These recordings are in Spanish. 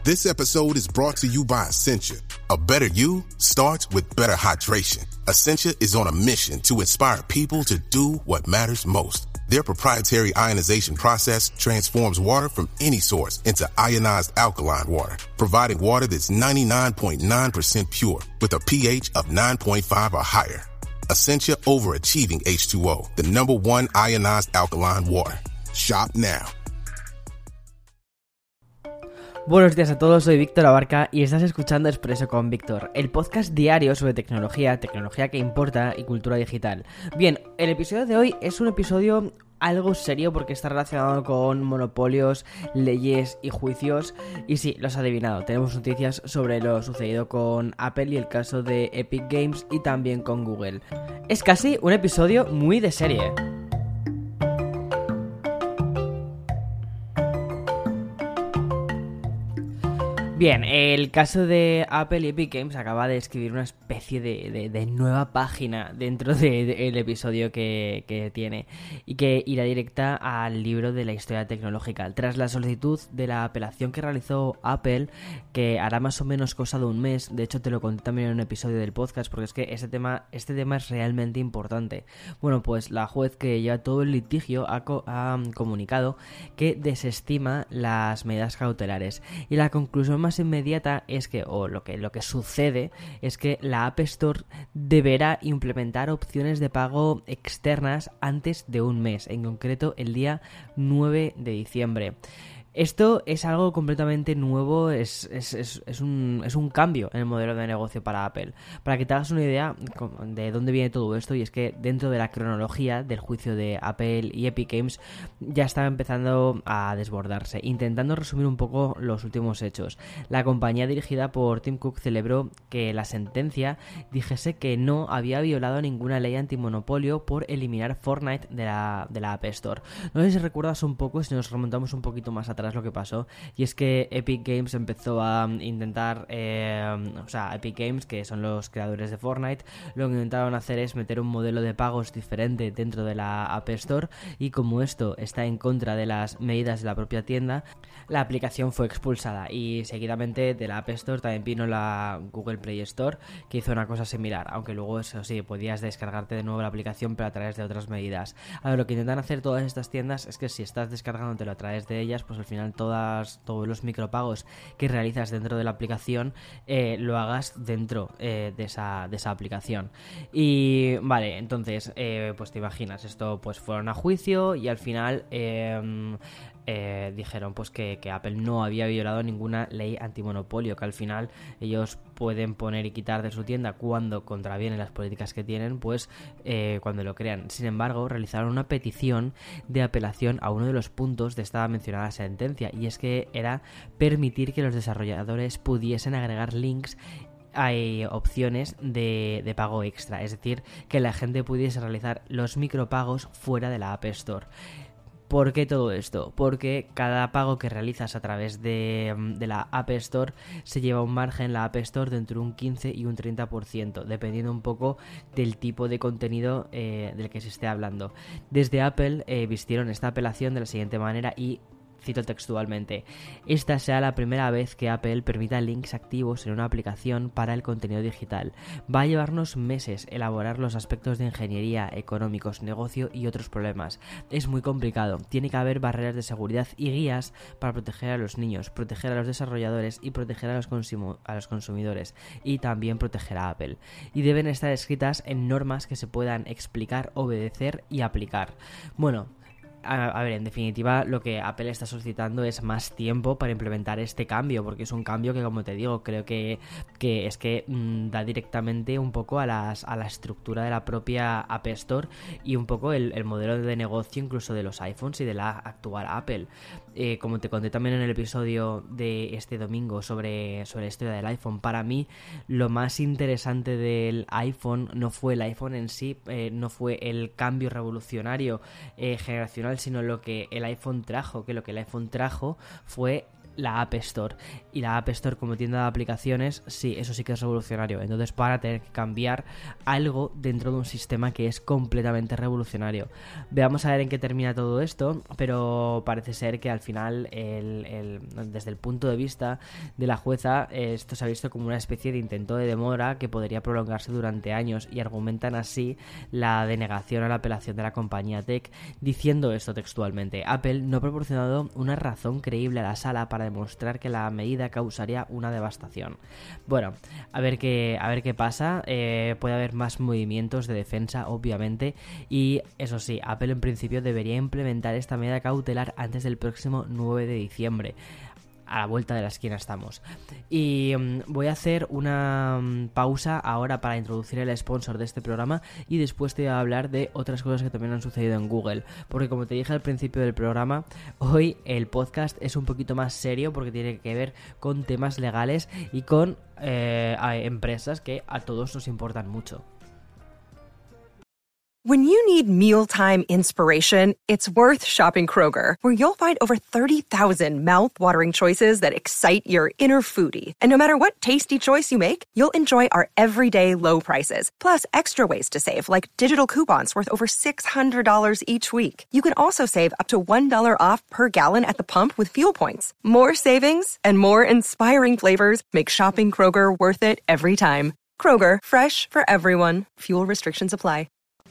This episode is brought to you by Essentia. A better you starts with better hydration. Essentia is on a mission to inspire people to do what matters most. Their proprietary ionization process transforms water from any source into ionized alkaline water, providing water that's 99.9% pure with a pH of 9.5 or higher. Essentia Overachieving H2O, the #1 ionized alkaline water. Shop now. Buenos días a todos, soy Víctor Abarca y estás escuchando Expreso con Víctor, el podcast diario sobre tecnología que importa y cultura digital. Bien, el episodio de hoy es un episodio algo serio porque está relacionado con monopolios, leyes y juicios. Y sí, lo has adivinado, tenemos noticias sobre lo sucedido con Apple y el caso de Epic Games y también con Google. Es casi un episodio muy de serie. Bien, el caso de Apple y Epic Games acaba de escribir una especie de nueva página dentro del episodio que tiene y que irá directa al libro de la historia tecnológica. Tras la solicitud de la apelación que realizó Apple, que hará más o menos cosa de un mes, de hecho te lo conté también en un episodio del podcast porque es que este tema es realmente importante. Bueno, pues la juez que lleva todo el litigio ha comunicado que desestima las medidas cautelares y la conclusión más inmediata es que, lo que sucede es que la App Store deberá implementar opciones de pago externas antes de un mes, en concreto el día 9 de diciembre. Esto es algo completamente nuevo, es un cambio en el modelo de negocio para Apple. Para que te hagas una idea de dónde viene todo esto, y es que dentro de la cronología del juicio de Apple y Epic Games ya estaba empezando a desbordarse. Intentando resumir un poco los últimos hechos, la compañía dirigida por Tim Cook celebró que la sentencia dijese que no había violado ninguna ley antimonopolio por eliminar Fortnite de la App Store. No sé si recuerdas un poco, si nos remontamos un poquito más atrás, lo que pasó, y es que Epic Games empezó a intentar Epic Games, que son los creadores de Fortnite, lo que intentaron hacer es meter un modelo de pagos diferente dentro de la App Store, y como esto está en contra de las medidas de la propia tienda, la aplicación fue expulsada, y seguidamente de la App Store también vino la Google Play Store, que hizo una cosa similar, aunque luego eso sí, podías descargarte de nuevo la aplicación pero a través de otras medidas. Ahora, lo que intentan hacer todas estas tiendas es que si estás descargándotelo a través de ellas, pues al final todos los micropagos que realizas dentro de la aplicación lo hagas dentro de esa aplicación. Y vale, entonces pues te imaginas, esto pues fueron a juicio y al final dijeron pues que Apple no había violado ninguna ley antimonopolio, que al final ellos pueden poner y quitar de su tienda cuando contravienen las políticas que tienen, pues cuando lo crean. Sin embargo, realizaron una petición de apelación a uno de los puntos de esta mencionada sentencia, y es que era permitir que los desarrolladores pudiesen agregar links. Hay opciones de pago extra, es decir, que la gente pudiese realizar los micropagos fuera de la App Store. ¿Por qué todo esto? Porque cada pago que realizas a través de la App Store se lleva un margen en la App Store de entre un 15 y un 30%, dependiendo un poco del tipo de contenido del que se esté hablando. Desde Apple vistieron esta apelación de la siguiente manera y cito textualmente: esta sea la primera vez que Apple permita links activos en una aplicación para el contenido digital. Va a llevarnos meses elaborar los aspectos de ingeniería, económicos, negocio y otros problemas. Es muy complicado, tiene que haber barreras de seguridad y guías para proteger a los niños, proteger a los desarrolladores y proteger a los consumidores, y también proteger a Apple. Y deben estar escritas en normas que se puedan explicar, obedecer y aplicar. Bueno, a ver, en definitiva, lo que Apple está solicitando es más tiempo para implementar este cambio, porque es un cambio que, como te digo, creo que da directamente un poco a la estructura de la propia App Store y un poco el modelo de negocio incluso de los iPhones y de la actual Apple. Como te conté también en el episodio de este domingo sobre la historia del iPhone, para mí lo más interesante del iPhone no fue el iPhone en sí, no fue el cambio revolucionario generacional, sino lo que el iPhone trajo, que lo que el iPhone trajo fue la App Store. Y la App Store como tienda de aplicaciones, sí, eso sí que es revolucionario. Entonces van a tener que cambiar algo dentro de un sistema que es completamente revolucionario. Veamos a ver en qué termina todo esto, pero parece ser que al final, desde el punto de vista de la jueza, esto se ha visto como una especie de intento de demora que podría prolongarse durante años, y argumentan así la denegación a la apelación de la compañía tech, diciendo esto textualmente: Apple no ha proporcionado una razón creíble a la sala para demostrar que la medida causaría una devastación. Bueno, a ver qué pasa. Puede haber más movimientos de defensa, obviamente, y eso sí, Apple en principio debería implementar esta medida cautelar antes del próximo 9 de diciembre. A la vuelta de la esquina estamos. Y voy a hacer una pausa ahora para introducir el sponsor de este programa, y después te voy a hablar de otras cosas que también han sucedido en Google, porque como te dije al principio del programa, hoy el podcast es un poquito más serio porque tiene que ver con temas legales y con empresas que a todos nos importan mucho. When you need mealtime inspiration, it's worth shopping Kroger, where you'll find over 30,000 mouth-watering choices that excite your inner foodie. And no matter what tasty choice you make, you'll enjoy our everyday low prices, plus extra ways to save, like digital coupons worth over $600 each week. You can also save up to $1 off per gallon at the pump with fuel points. More savings and more inspiring flavors make shopping Kroger worth it every time. Kroger, fresh for everyone. Fuel restrictions apply.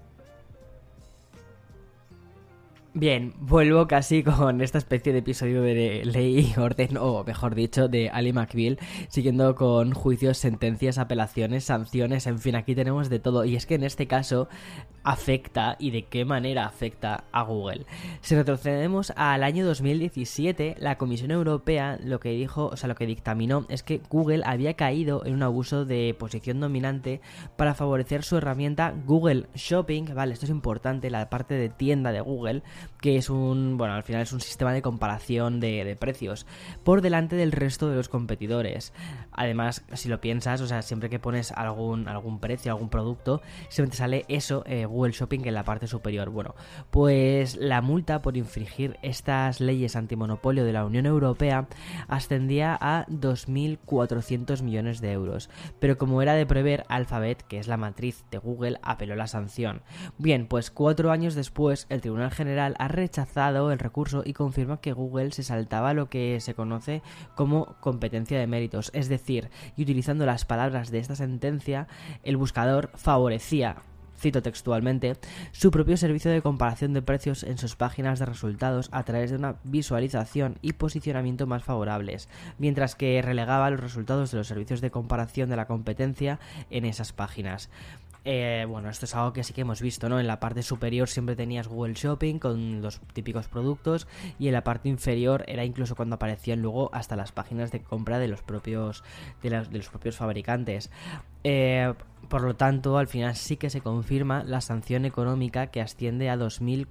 Bien, vuelvo casi con esta especie de episodio de Ley y Orden, o mejor dicho, de Ally McBeal, siguiendo con juicios, sentencias, apelaciones, sanciones, en fin, aquí tenemos de todo. Y es que en este caso afecta, y de qué manera afecta a Google. Si retrocedemos al año 2017, la Comisión Europea lo que dictaminó es que Google había caído en un abuso de posición dominante para favorecer su herramienta Google Shopping, vale, esto es importante, la parte de tienda de Google, que es al final es un sistema de comparación de precios por delante del resto de los competidores. Además, si lo piensas, o sea, siempre que pones algún precio, algún producto, siempre te sale eso, Google Shopping, en la parte superior. Bueno, pues la multa por infringir estas leyes antimonopolio de la Unión Europea ascendía a 2.400 millones de euros. Pero como era de prever, Alphabet, que es la matriz de Google, apeló la sanción. Bien, pues 4 años después, el Tribunal General ha rechazado el recurso y confirma que Google se saltaba lo que se conoce como competencia de méritos, es decir, y utilizando las palabras de esta sentencia, el buscador favorecía, cito textualmente, su propio servicio de comparación de precios en sus páginas de resultados a través de una visualización y posicionamiento más favorables, mientras que relegaba los resultados de los servicios de comparación de la competencia en esas páginas. Esto es algo que sí que hemos visto, ¿no? En la parte superior siempre tenías Google Shopping con los típicos productos, y en la parte inferior era incluso cuando aparecían luego hasta las páginas de compra de los propios fabricantes. Por lo tanto, al final sí que se confirma la sanción económica, que asciende a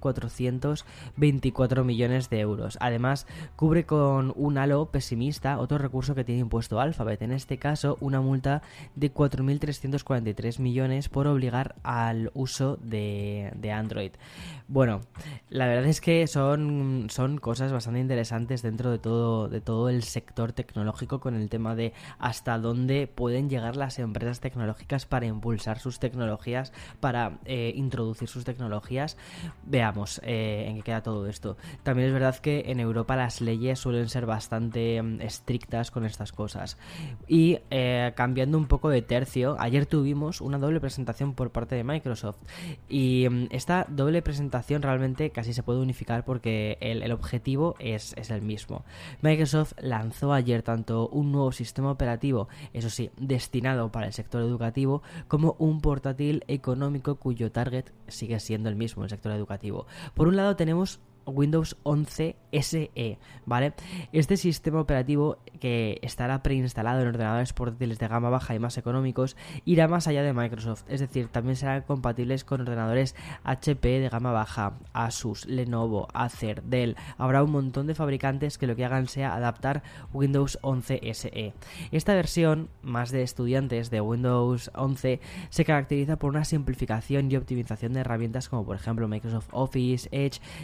2.424 millones de euros. Además, cubre con un halo pesimista otro recurso que tiene impuesto Alphabet, en este caso una multa de 4.343 millones por obligar al uso de Android. Bueno, la verdad es que son cosas bastante interesantes dentro de todo el sector tecnológico, con el tema de hasta dónde pueden llegar las empresas tecnológicas para impulsar sus tecnologías, para introducir sus tecnologías. Veamos en qué queda todo esto. También es verdad que en Europa las leyes suelen ser bastante estrictas con estas cosas. Y cambiando un poco de tercio, ayer tuvimos una doble presentación por parte de Microsoft, y esta doble presentación realmente casi se puede unificar porque el objetivo es el mismo. Microsoft lanzó ayer tanto un nuevo sistema operativo, eso sí, destinado para el sector educativo, como un portátil económico cuyo target sigue siendo el mismo, el sector educativo. Por un lado tenemos Windows 11 SE, ¿vale? Este sistema operativo, que estará preinstalado en ordenadores portátiles de gama baja y más económicos, irá más allá de Microsoft, es decir, también serán compatibles con ordenadores HP de gama baja, Asus, Lenovo, Acer, Dell. Habrá un montón de fabricantes que lo que hagan sea adaptar Windows 11 SE. Esta versión, más de estudiantes de Windows 11, se caracteriza por una simplificación y optimización de herramientas como por ejemplo Microsoft Office, Edge y otros servicios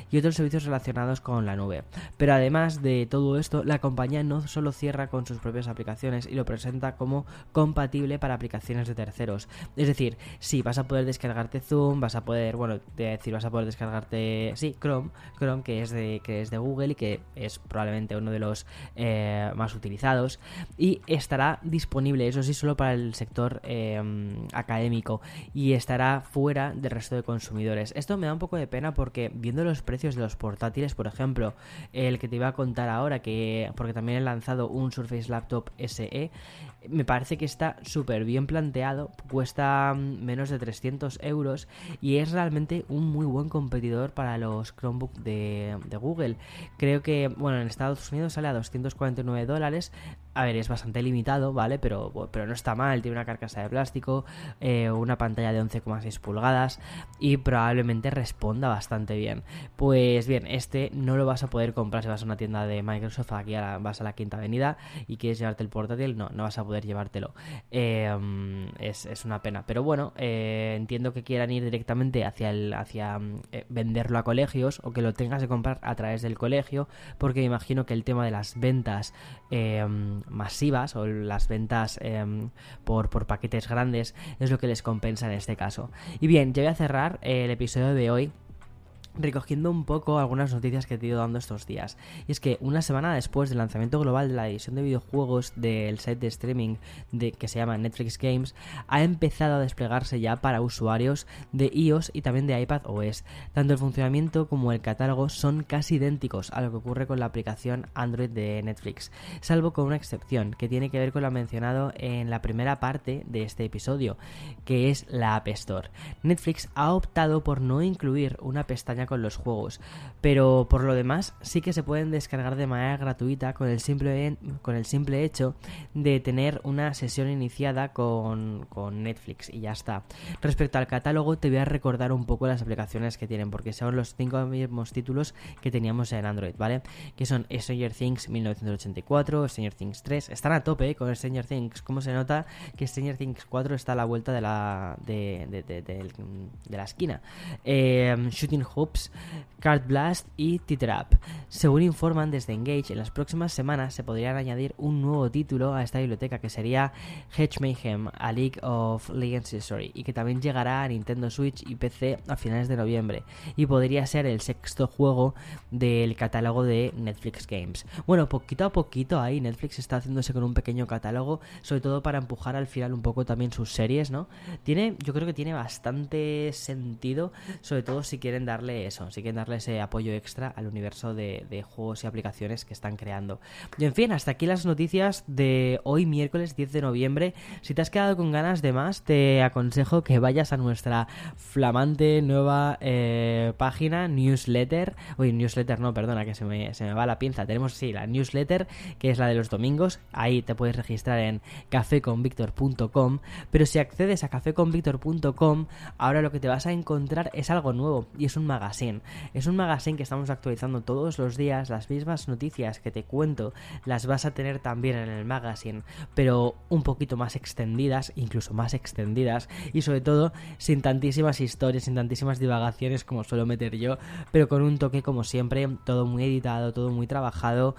servicios relacionados con la nube. Pero además de todo esto, la compañía no solo cierra con sus propias aplicaciones y lo presenta como compatible para aplicaciones de terceros. Es decir, sí, vas a poder descargarte Zoom, vas a poder descargarte, sí, Chrome, que es de Google y que es probablemente uno de los más utilizados, y estará disponible, eso sí, solo para el sector académico, y estará fuera del resto de consumidores. Esto me da un poco de pena porque viendo los precios de los portátiles, por ejemplo, el que te iba a contar ahora, porque también he lanzado un Surface Laptop SE, me parece que está súper bien planteado, cuesta menos de 300 euros y es realmente un muy buen competidor para los Chromebook de Google. Creo que, en Estados Unidos sale a $249. A ver, es bastante limitado, ¿vale? Pero no está mal, tiene una carcasa de plástico, una pantalla de 11,6 pulgadas y probablemente responda bastante bien. Pues bien, este no lo vas a poder comprar si vas a una tienda de Microsoft, aquí vas a la Quinta Avenida y quieres llevarte el portátil, no vas a poder llevártelo. Es una pena, pero bueno, entiendo que quieran ir directamente hacia venderlo a colegios o que lo tengas que comprar a través del colegio, porque me imagino que el tema de las ventas masivas o las ventas por paquetes grandes es lo que les compensa en este caso. Y bien, ya voy a cerrar el episodio de hoy recogiendo un poco algunas noticias que te he ido dando estos días. Y es que una semana después del lanzamiento global de la edición de videojuegos del site de streaming que se llama Netflix Games, ha empezado a desplegarse ya para usuarios de iOS y también de iPad OS. Tanto el funcionamiento como el catálogo son casi idénticos a lo que ocurre con la aplicación Android de Netflix, salvo con una excepción que tiene que ver con lo mencionado en la primera parte de este episodio, que es la App Store. Netflix ha optado por no incluir una pestaña con los juegos, pero por lo demás sí que se pueden descargar de manera gratuita con el simple hecho de tener una sesión iniciada con Netflix y ya está. Respecto al catálogo, te voy a recordar un poco las aplicaciones que tienen, porque son los 5 mismos títulos que teníamos en Android, ¿vale? Que son Stranger Things 1984, Stranger Things 3, están a tope con Stranger Things. ¿Cómo se nota que Stranger Things 4 está a la vuelta de la esquina? Shooting Hoops, Card Blast y Teeter Up. Según informan desde Engage, en las próximas semanas se podrían añadir un nuevo título a esta biblioteca, que sería Hedge Mayhem, A League of Legends History, y que también llegará a Nintendo Switch y PC a finales de noviembre, y podría ser el sexto juego del catálogo de Netflix Games. Bueno, poquito a poquito ahí Netflix está haciéndose con un pequeño catálogo, sobre todo para empujar al final un poco también sus series, ¿no? Yo creo que tiene bastante sentido, sobre todo si quieren darle ese apoyo extra al universo de juegos y aplicaciones que están creando. Y en fin, hasta aquí las noticias de hoy, miércoles 10 de noviembre. Si te has quedado con ganas de más, te aconsejo que vayas a nuestra flamante nueva página, newsletter no, perdona, que se me va la pinza. Tenemos, la newsletter, que es la de los domingos. Ahí te puedes registrar en cafeconvictor.com, pero si accedes a cafeconvictor.com, ahora lo que te vas a encontrar es algo nuevo, y es un magazine. Es un magazine que estamos actualizando todos los días. Las mismas noticias que te cuento las vas a tener también en el magazine, pero un poquito más extendidas, incluso más extendidas, y sobre todo sin tantísimas historias, sin tantísimas divagaciones como suelo meter yo, pero con un toque, como siempre, todo muy editado, todo muy trabajado.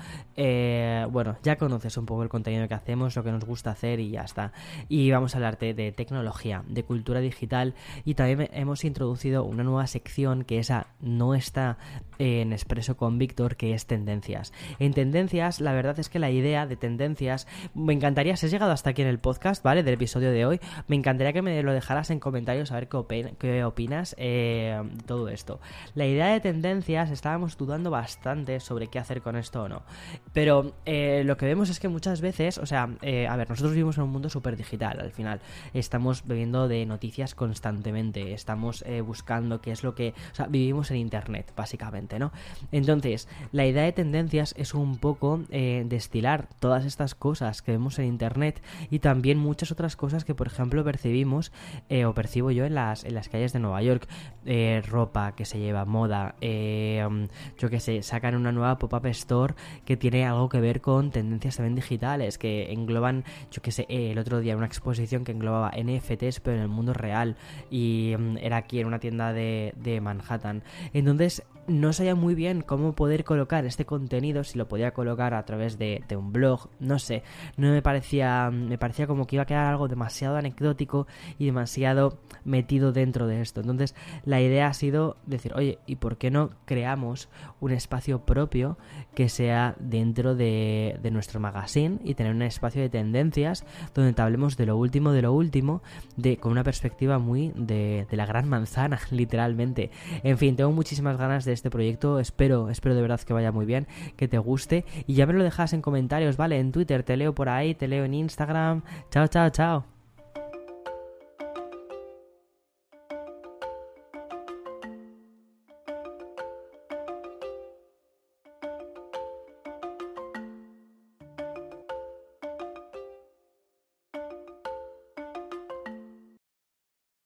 Ya conoces un poco el contenido que hacemos, lo que nos gusta hacer y ya está. Y vamos a hablarte de tecnología, de cultura digital, y también hemos introducido una nueva sección que esa no está en Expreso con Víctor, que es Tendencias. En Tendencias, la verdad es que la idea de Tendencias, me encantaría, si has llegado hasta aquí en el podcast, ¿vale?, del episodio de hoy, me encantaría que me lo dejaras en comentarios a ver qué opinas de todo esto. La idea de Tendencias, estábamos dudando bastante sobre qué hacer con esto o no, pero lo que vemos es que muchas veces, nosotros vivimos en un mundo súper digital. Al final estamos bebiendo de noticias constantemente, estamos buscando qué es lo que... vivimos en internet, básicamente, ¿no? Entonces, la idea de Tendencias es un poco destilar todas estas cosas que vemos en internet y también muchas otras cosas que, por ejemplo, percibimos o percibo yo en las calles de Nueva York. Ropa que se lleva, moda, yo que sé, sacan una nueva pop-up store que tiene algo que ver con tendencias también digitales, que engloban, yo que sé, el otro día una exposición que englobaba NFTs pero en el mundo real, y era aquí en una tienda de Manhattan, Instagram. Entonces no sabía muy bien cómo poder colocar este contenido, si lo podía colocar a través de un blog, no sé, no me parecía como que iba a quedar algo demasiado anecdótico y demasiado metido dentro de esto. Entonces la idea ha sido decir, oye, ¿y por qué no creamos un espacio propio que sea dentro de nuestro magazine y tener un espacio de tendencias donde te hablemos de lo último, con una perspectiva muy de la gran manzana, literalmente. En fin, tengo muchísimas ganas de este proyecto, espero de verdad que vaya muy bien, que te guste, y ya me lo dejas en comentarios, ¿vale? En Twitter te leo por ahí, te leo en Instagram. Chao.